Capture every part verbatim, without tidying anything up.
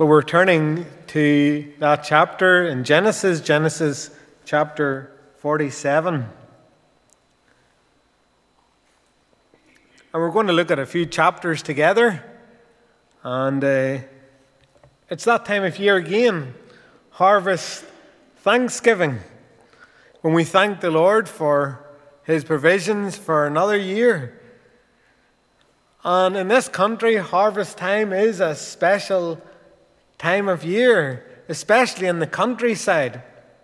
Well, we're turning to that chapter in Genesis, Genesis chapter forty-seven. And we're going to look at a few chapters together. And uh, it's that time of year again, harvest Thanksgiving, when we thank the Lord for His provisions for another year. And in this country, harvest time is a special time of year, especially in the countryside.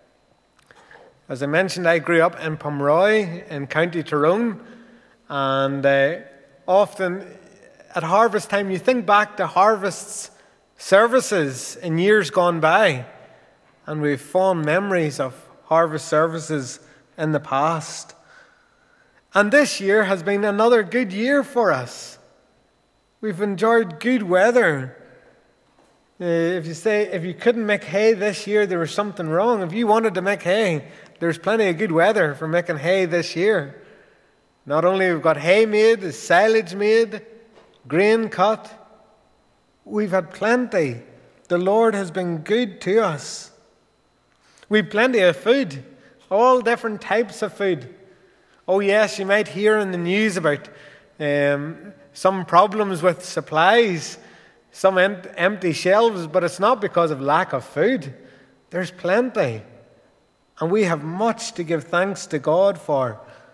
As I mentioned, I grew up in Pomeroy in County Tyrone, and uh, often at harvest time you think back to harvest services in years gone by, and we've fond memories of harvest services in the past. And this year has been another good year for us. We've enjoyed good weather. Uh, if you say, if you couldn't make hay this year, there was something wrong. If you wanted to make hay, there's plenty of good weather for making hay this year. Not only have we got hay made, there's silage made, grain cut. We've had plenty. The Lord has been good to us. We've plenty of food, all different types of food. Oh yes, you might hear in the news about um, some problems with supplies, some em- empty shelves, but it's not because of lack of food. There's plenty. And we have much to give thanks to God for.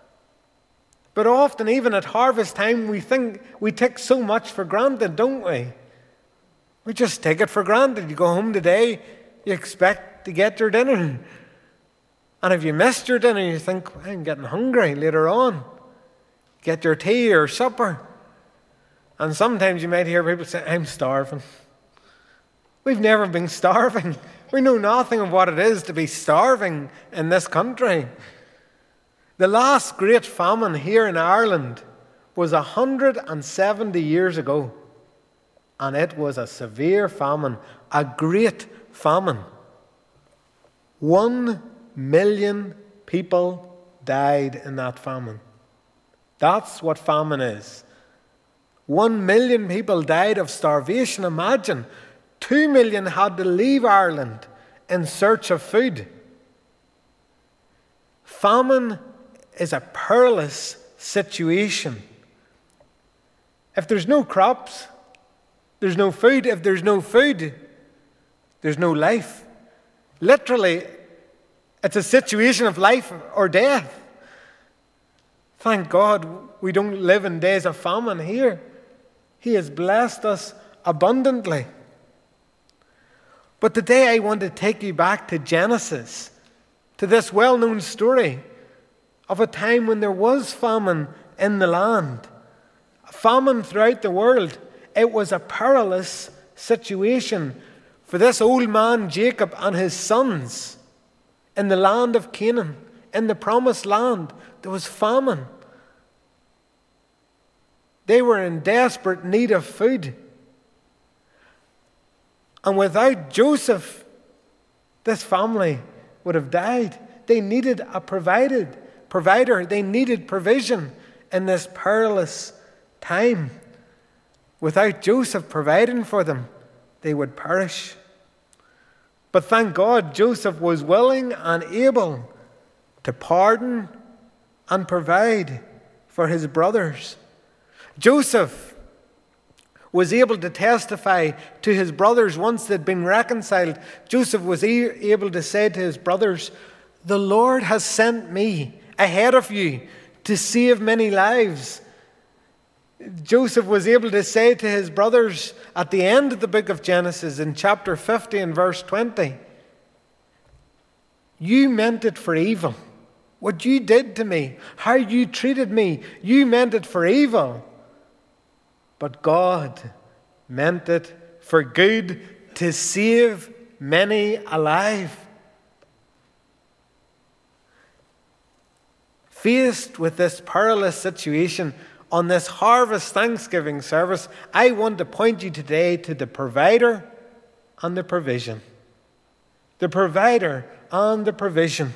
But often, even at harvest time, we think we take so much for granted, don't we? We just take it for granted. You go home today, you expect to get your dinner. And if you missed your dinner, you think, I'm getting hungry later on. Get your tea or supper. And sometimes you might hear people say, I'm starving. We've never been starving. We know nothing of what it is to be starving in this country. The last great famine here in Ireland was one hundred seventy years ago. And it was a severe famine, a great famine. One million people died in that famine. That's what famine is. One million people died of starvation. Imagine, two million had to leave Ireland in search of food. Famine is a perilous situation. If there's no crops, there's no food. If there's no food, there's no life. Literally, it's a situation of life or death. Thank God we don't live in days of famine here. He has blessed us abundantly. But today I want to take you back to Genesis, to this well-known story of a time when there was famine in the land. A famine throughout the world. It was a perilous situation for this old man Jacob and his sons in the land of Canaan, in the promised land. There was famine. They were in desperate need of food. And without Joseph, this family would have died. They needed a provided provider. They needed provision in this perilous time. Without Joseph providing for them, they would perish. But thank God, Joseph was willing and able to pardon and provide for his brothers. Joseph was able to testify to his brothers once they'd been reconciled. Joseph was able to say to his brothers, the Lord has sent me ahead of you to save many lives. Joseph was able to say to his brothers at the end of the book of Genesis in chapter fifty and verse twenty, you meant it for evil. What you did to me, how you treated me, you meant it for evil. But God meant it for good to save many alive. Faced with this perilous situation on this harvest Thanksgiving service, I want to point you today to the provider and the provision. The provider and the provision.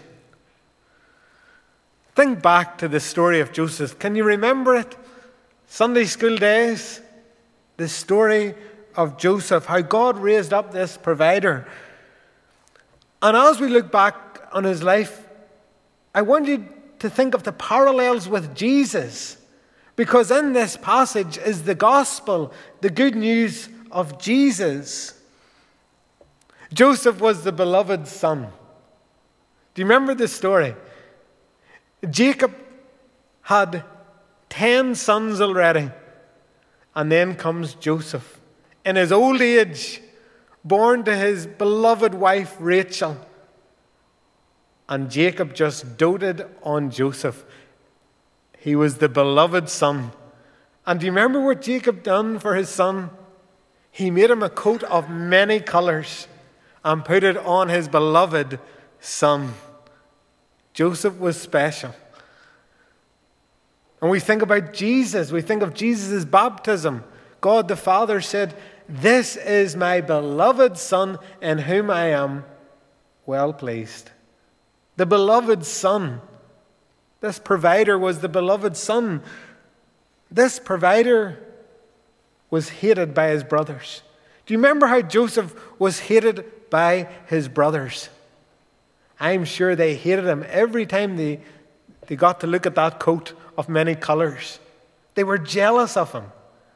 Think back to the story of Joseph. Can you remember it? Sunday school days, the story of Joseph, how God raised up this provider. And as we look back on his life, I want you to think of the parallels with Jesus, because in this passage is the gospel, the good news of Jesus. Joseph was the beloved son. Do you remember this story? Jacob had ten sons already, and then comes Joseph in his old age, born to his beloved wife Rachel. And Jacob just doted on Joseph. He was the beloved son. And do you remember what Jacob done for his son? He made him a coat of many colors and put it on his beloved son. Joseph was special. And we think about Jesus. We think of Jesus' baptism. God the Father said, "This is my beloved Son in whom I am well pleased." The beloved Son. This provider was the beloved Son. This provider was hated by his brothers. Do you remember how Joseph was hated by his brothers? I'm sure they hated him every time they, they got to look at that coat of many colors. They were jealous of him.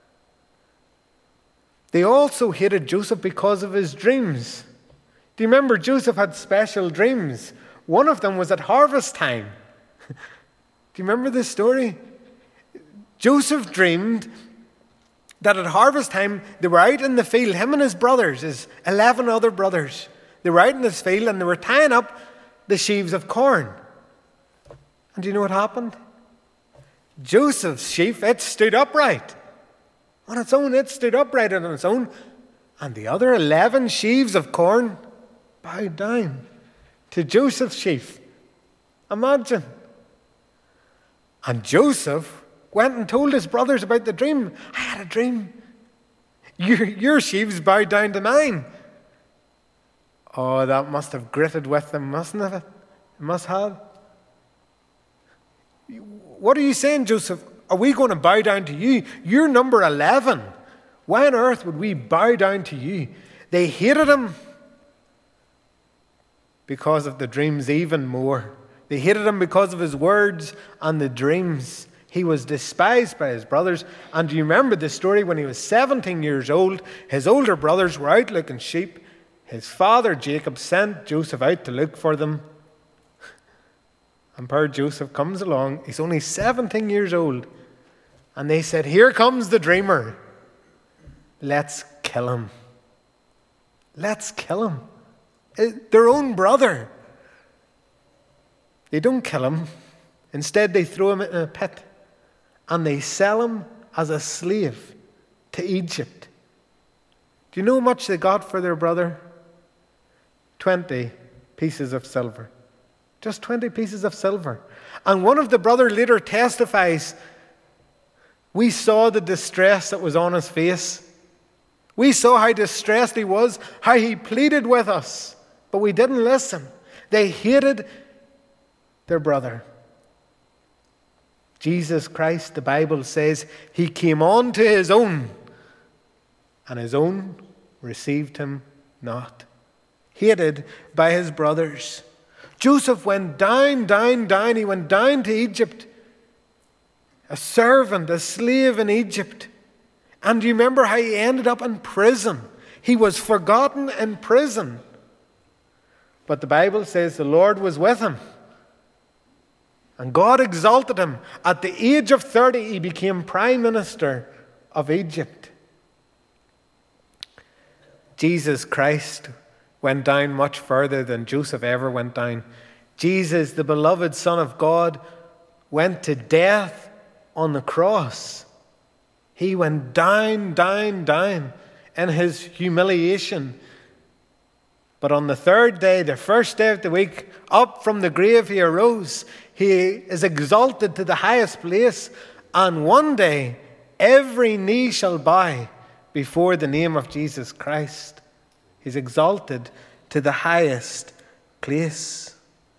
They also hated Joseph because of his dreams. Do you remember Joseph had special dreams? One of them was at harvest time. Do you remember this story? Joseph dreamed that at harvest time they were out in the field, him and his brothers, his eleven other brothers. They were out in this field and they were tying up the sheaves of corn. And do you know what happened? Joseph's sheaf, it stood upright. On its own, it stood upright on its own. And the other eleven sheaves of corn bowed down to Joseph's sheaf. Imagine. And Joseph went and told his brothers about the dream. I had a dream. Your, your sheaves bowed down to mine. Oh, that must have gritted with them, mustn't it? It must have. What are you saying, Joseph? Are we going to bow down to you? You're number eleven. Why on earth would we bow down to you? They hated him because of the dreams even more. They hated him because of his words and the dreams. He was despised by his brothers. And do you remember the story when he was seventeen years old? His older brothers were out looking sheep. His father Jacob sent Joseph out to look for them. And poor Joseph comes along. He's only seventeen years old. And they said, "Here comes the dreamer. Let's kill him. Let's kill him." It, their own brother. They don't kill him. Instead, they throw him in a pit. And they sell him as a slave to Egypt. Do you know how much they got for their brother? Twenty pieces of silver. Just twenty pieces of silver. And one of the brothers later testifies, "We saw the distress that was on his face. We saw how distressed he was, how he pleaded with us. But we didn't listen." They hated their brother. Jesus Christ, the Bible says, he came on to his own, and his own received him not. Hated by his brothers. Joseph went down, down, down. He went down to Egypt. A servant, a slave in Egypt. And do you remember how he ended up in prison? He was forgotten in prison. But the Bible says the Lord was with him. And God exalted him. At the age of thirty, he became prime minister of Egypt. Jesus Christ went down much further than Joseph ever went down. Jesus, the beloved Son of God, went to death on the cross. He went down, down, down in his humiliation. But on the third day, the first day of the week, up from the grave he arose. He is exalted to the highest place. And one day, every knee shall bow before the name of Jesus Christ. He's exalted to the highest place.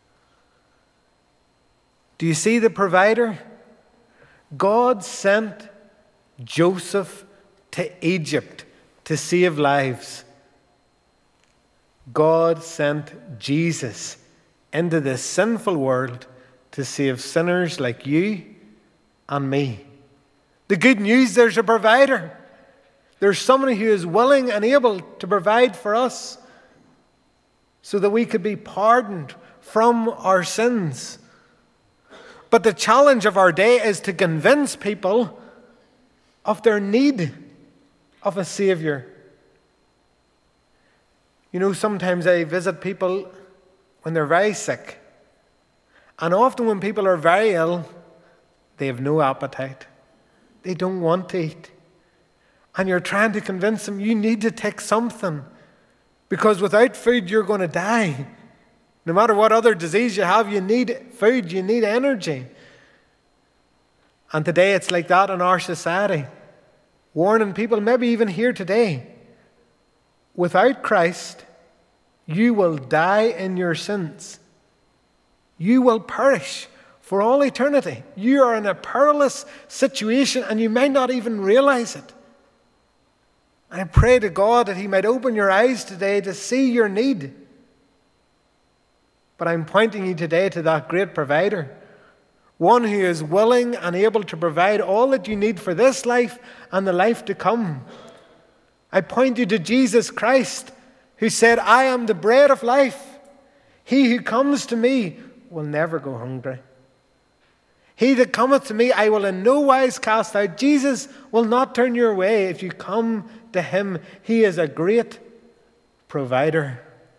Do you see the provider? God sent Joseph to Egypt to save lives. God sent Jesus into this sinful world to save sinners like you and me. The good news, there's a provider. There's somebody who is willing and able to provide for us so that we could be pardoned from our sins. But the challenge of our day is to convince people of their need of a Savior. You know, sometimes I visit people when they're very sick. And often when people are very ill, they have no appetite. They don't want to eat. And you're trying to convince them, you need to take something. Because without food, you're going to die. No matter what other disease you have, you need food, you need energy. And today it's like that in our society. Warning people, maybe even here today, without Christ, you will die in your sins. You will perish for all eternity. You are in a perilous situation and you might not even realize it. I pray to God that He might open your eyes today to see your need. But I'm pointing you today to that great provider, one who is willing and able to provide all that you need for this life and the life to come. I point you to Jesus Christ, who said, I am the bread of life. He who comes to me will never go hungry. He that cometh to me, I will in no wise cast out. Jesus will not turn you away if you come to Him. He is a great provider.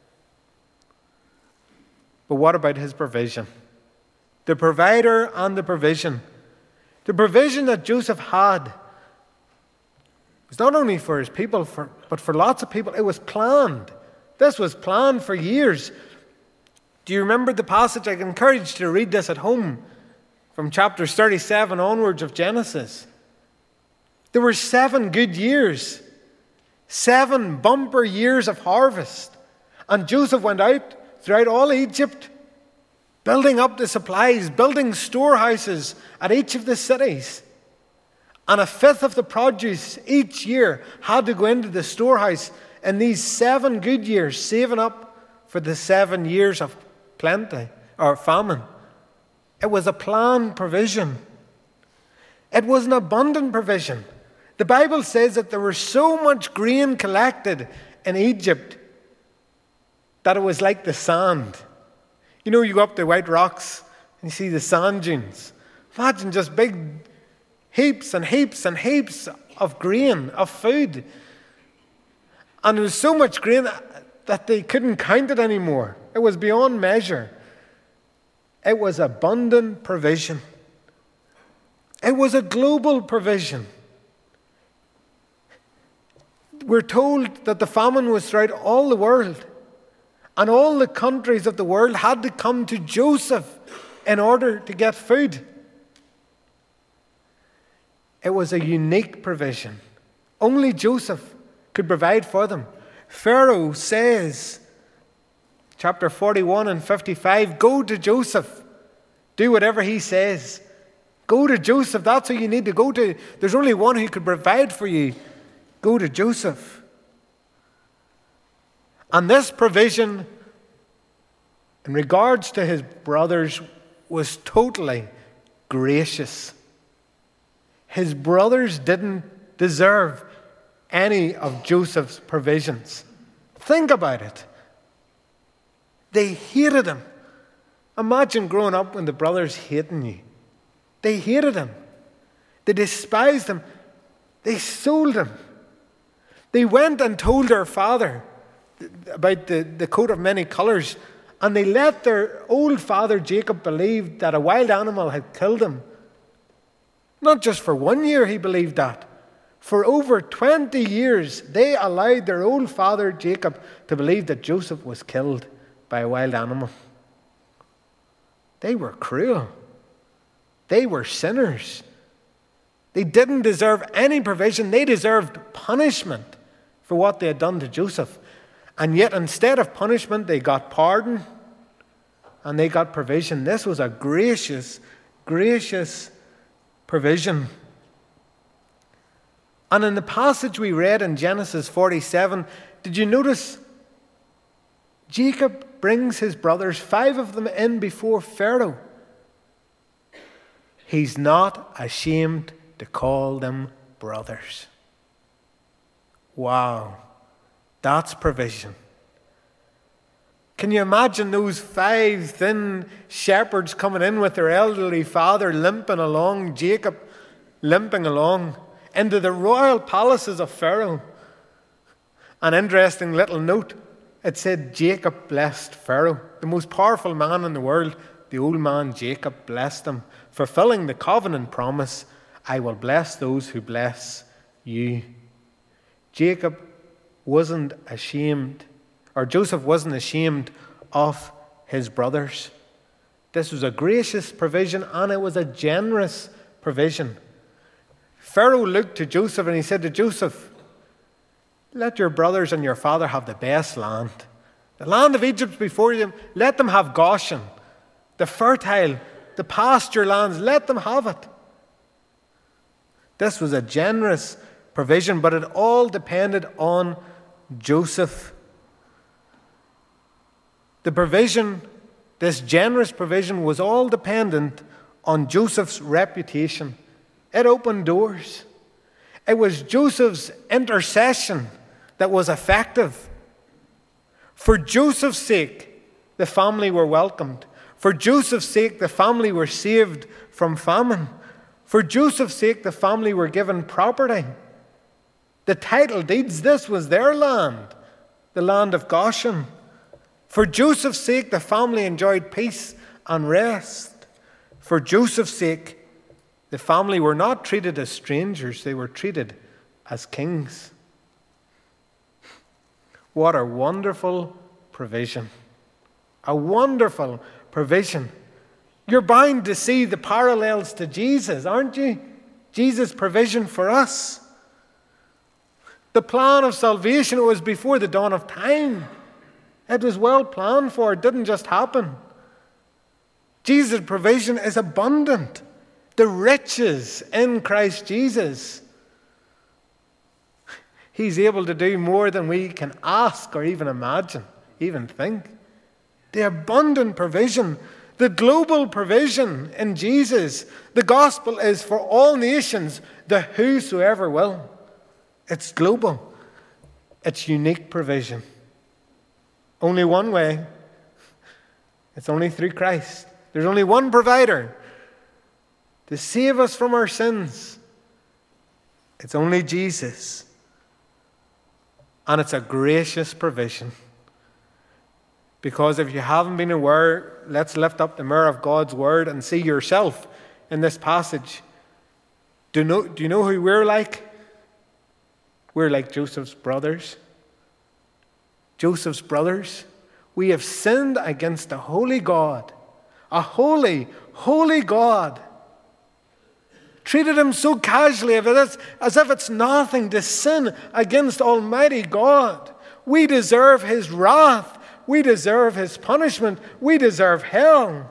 But what about His provision? The provider and the provision. The provision that Joseph had was not only for his people, for, but for lots of people. It was planned. This was planned for years. Do you remember the passage? I encourage you to read this at home from chapters thirty-seven onwards of Genesis. There were seven good years, seven bumper years of harvest. And Joseph went out throughout all Egypt, building up the supplies, building storehouses at each of the cities. And a fifth of the produce each year had to go into the storehouse in these seven good years, saving up for the seven years of plenty or famine. It was a planned provision. It was an abundant provision. The Bible says that there was so much grain collected in Egypt that it was like the sand. You know, you go up the White Rocks and you see the sand dunes. Imagine just big heaps and heaps and heaps of grain, of food. And there was so much grain that they couldn't count it anymore. It was beyond measure. It was abundant provision. It was a global provision. We're told that the famine was throughout all the world. And all the countries of the world had to come to Joseph in order to get food. It was a unique provision. Only Joseph could provide for them. Pharaoh says, chapter forty-one and fifty-five, go to Joseph. Do whatever he says. Go to Joseph. That's who you need to go to. There's only one who could provide for you. Go to Joseph. And this provision, in regards to his brothers, was totally gracious. His brothers didn't deserve any of Joseph's provisions. Think about it. They hated him. Imagine growing up when the brothers hating you. They hated him. They despised him. They sold him. They went and told their father about the, the coat of many colors, and they let their old father Jacob believe that a wild animal had killed him. Not just for one year he believed that. For over twenty years, they allowed their old father Jacob to believe that Joseph was killed by a wild animal. They were cruel. They were sinners. They didn't deserve any provision. They deserved punishment for what they had done to Joseph. And yet, instead of punishment, they got pardon and they got provision. This was a gracious, gracious provision. And in the passage we read in Genesis forty-seven, did you notice Jacob brings his brothers, five of them, in before Pharaoh. He's not ashamed to call them brothers. Wow, that's provision. Can you imagine those five thin shepherds coming in with their elderly father limping along, Jacob limping along into the royal palaces of Pharaoh? An interesting little note, it said Jacob blessed Pharaoh, the most powerful man in the world. The old man Jacob blessed him, fulfilling the covenant promise, I will bless those who bless you. Jacob wasn't ashamed, or Joseph wasn't ashamed of his brothers. This was a gracious provision, and it was a generous provision. Pharaoh looked to Joseph and he said to Joseph, let your brothers and your father have the best land. The land of Egypt before them, let them have Goshen. The fertile, the pasture lands, let them have it. This was a generous provision, but it all depended on Joseph. The provision, this generous provision, was all dependent on Joseph's reputation. It opened doors. It was Joseph's intercession that was effective. For Joseph's sake, the family were welcomed. For Joseph's sake, the family were saved from famine. For Joseph's sake, the family were given property. The title deeds, this was their land, the land of Goshen. For Joseph's sake, the family enjoyed peace and rest. For Joseph's sake, the family were not treated as strangers, they were treated as kings. What a wonderful provision. A wonderful provision. You're bound to see the parallels to Jesus, aren't you? Jesus' provision for us. The plan of salvation, it was before the dawn of time. It was well planned for. It didn't just happen. Jesus' provision is abundant. The riches in Christ Jesus. He's able to do more than we can ask or even imagine, even think. The abundant provision, the global provision in Jesus. The gospel is for all nations, the whosoever will. It's global. It's unique provision. Only one way. It's only through Christ. There's only one provider to save us from our sins. It's only Jesus. And it's a gracious provision. Because if you haven't been aware, let's lift up the mirror of God's word and see yourself in this passage. Do you know, do you know who we're like? We're like Joseph's brothers. Joseph's brothers. We have sinned against a holy God. A holy, holy God. Treated him so casually as if it's nothing to sin against Almighty God. We deserve his wrath. We deserve his punishment. We deserve hell.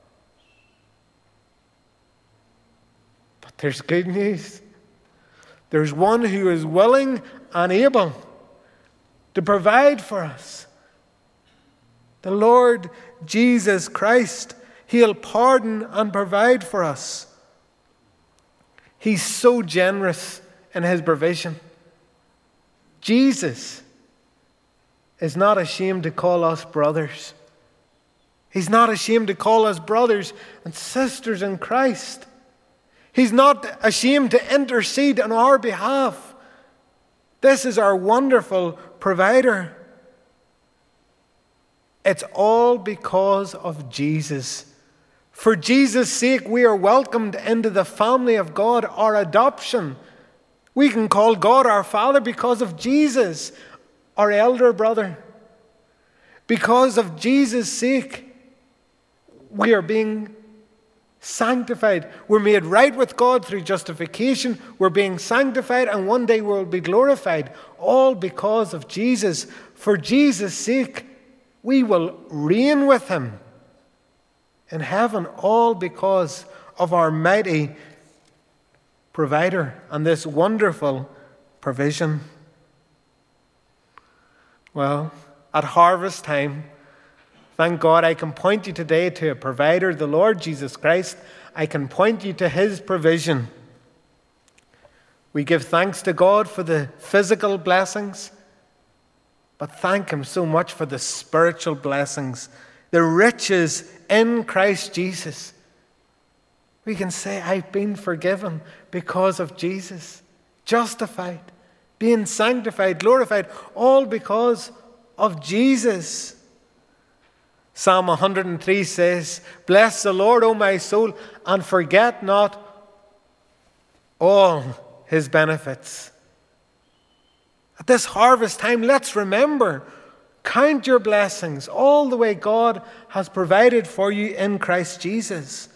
But there's good news. There's one who is willing and able to provide for us. The Lord Jesus Christ. He'll pardon and provide for us. He's so generous in his provision. Jesus is not ashamed to call us brothers. He's not ashamed to call us brothers and sisters in Christ. He's not ashamed to intercede on our behalf. This is our wonderful provider. It's all because of Jesus. For Jesus' sake, we are welcomed into the family of God, our adoption. We can call God our Father because of Jesus, our elder brother. Because of Jesus' sake, we are being sanctified. We're made right with God through justification. We're being sanctified, and one day we'll be glorified. All because of Jesus. For Jesus' sake, we will reign with him in heaven, all because of our mighty provider and this wonderful provision. Well, at harvest time, thank God I can point you today to a provider, the Lord Jesus Christ. I can point you to his provision. We give thanks to God for the physical blessings, but thank him so much for the spiritual blessings, the riches in Christ Jesus. We can say, I've been forgiven because of Jesus, justified, being sanctified, glorified, all because of Jesus. Psalm one hundred three says, bless the Lord, O my soul, and forget not all his benefits. At this harvest time, let's remember, count your blessings, all the way God has provided for you in Christ Jesus.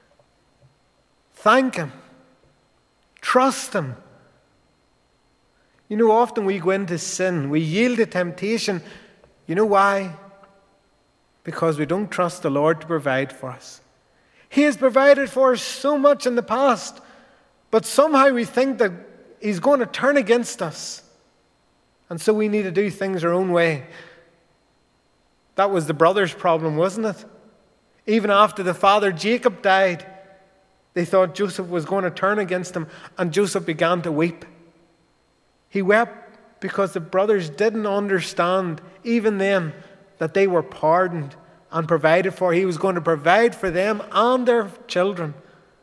Thank him. Trust him. You know, often we go into sin, we yield to temptation. You know why? Because we don't trust the Lord to provide for us. He has provided for us so much in the past, but somehow we think that he's going to turn against us. And so we need to do things our own way. That was the brothers' problem, wasn't it? Even after the father Jacob died, they thought Joseph was going to turn against him, and Joseph began to weep. He wept because the brothers didn't understand, even then, that they were pardoned and provided for. He was going to provide for them and their children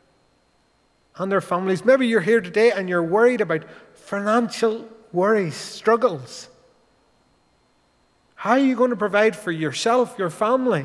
and their families. Maybe you're here today and you're worried about financial worries, struggles. How are you going to provide for yourself, your family?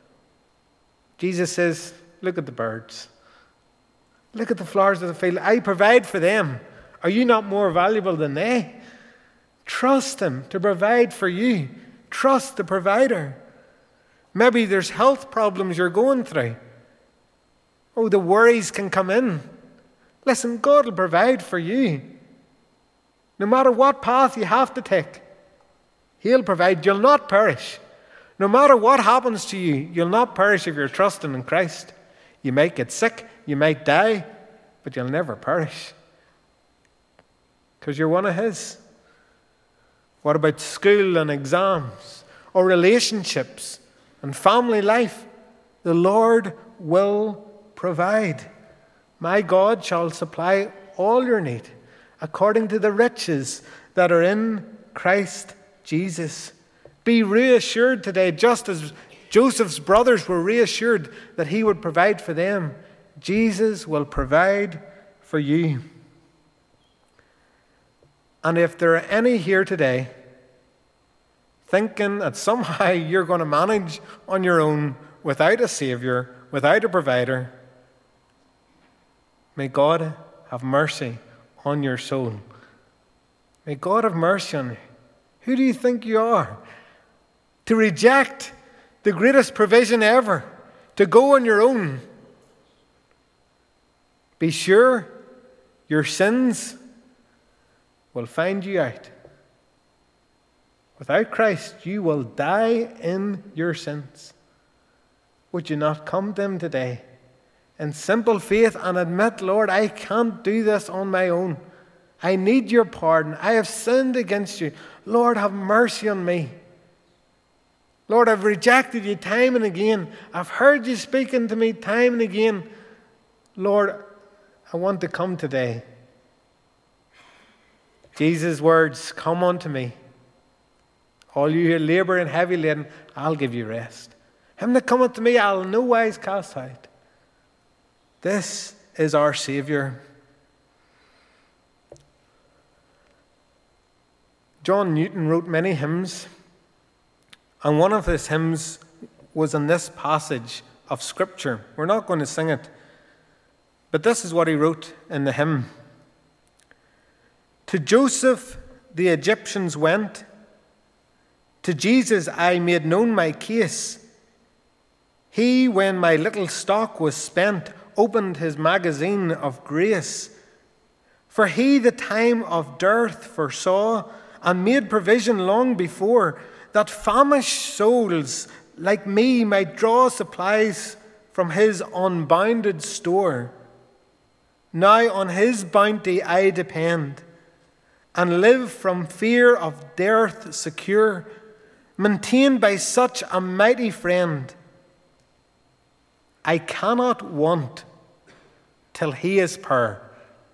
Jesus says, look at the birds. Look at the flowers of the field. I provide for them. Are you not more valuable than they? Trust him to provide for you. Trust the provider. Maybe there's health problems you're going through. Oh, the worries can come in. Listen, God will provide for you. No matter what path you have to take, he'll provide. You'll not perish. No matter what happens to you, you'll not perish if you're trusting in Christ. You might get sick, you might die, but you'll never perish because you're one of his. What about school and exams or relationships and family life? The Lord will provide. My God shall supply all your need according to the riches that are in Christ Jesus. Be reassured today, just as Joseph's brothers were reassured that he would provide for them. Jesus will provide for you. And if there are any here today thinking that somehow you're going to manage on your own without a Savior, without a provider, may God have mercy on your soul. May God have mercy on you. Who do you think you are? To reject the greatest provision ever, to go on your own. Be sure your sins will find you out. Without Christ, you will die in your sins. Would you not come to him today in simple faith and admit, Lord, I can't do this on my own. I need your pardon. I have sinned against you. Lord, have mercy on me. Lord, I've rejected you time and again. I've heard you speaking to me time and again. Lord, I want to come today. Jesus' words, come unto me. All you who labour and heavy laden, I'll give you rest. Him that cometh to me, I'll no wise cast out. This is our Saviour. John Newton wrote many hymns, and one of his hymns was in this passage of Scripture. We're not going to sing it, but this is what he wrote in the hymn. To Joseph the Egyptians went, to Jesus I made known my case. He, when my little stock was spent, opened his magazine of grace. For he the time of dearth foresaw, and made provision long before, that famished souls like me might draw supplies from his unbounded store. Now on his bounty I depend, and live from fear of dearth secure, maintained by such a mighty friend. I cannot want till he is power.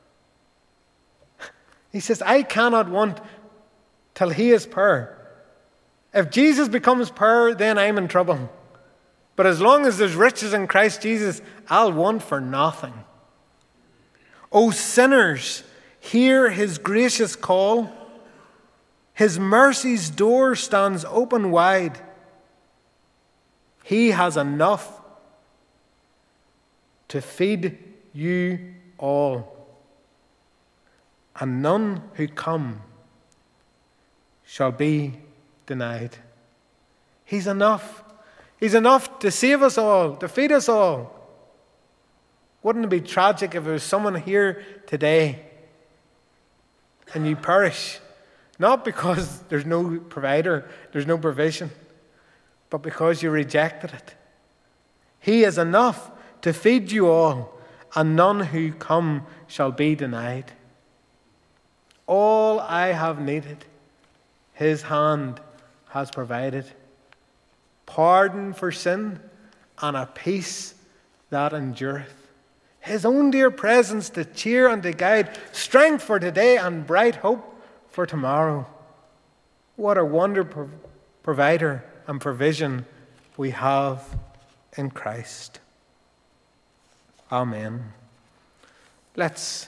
He says, I cannot want till he is power. If Jesus becomes power, then I'm in trouble. But as long as there's riches in Christ Jesus, I'll want for nothing. O sinners, hear his gracious call. His mercy's door stands open wide. He has enough to feed you all, and none who come shall be denied. He's enough. He's enough to save us all, to feed us all. Wouldn't it be tragic if there was someone here today and you perish, not because there's no provider, there's no provision, but because you rejected it? He is enough to feed you all, and none who come shall be denied. All I have needed, his hand has provided. Pardon for sin and a peace that endureth. His own dear presence to cheer and to guide, strength for today and bright hope for tomorrow. What a wonder prov- provider and provision we have in Christ. Amen. Let's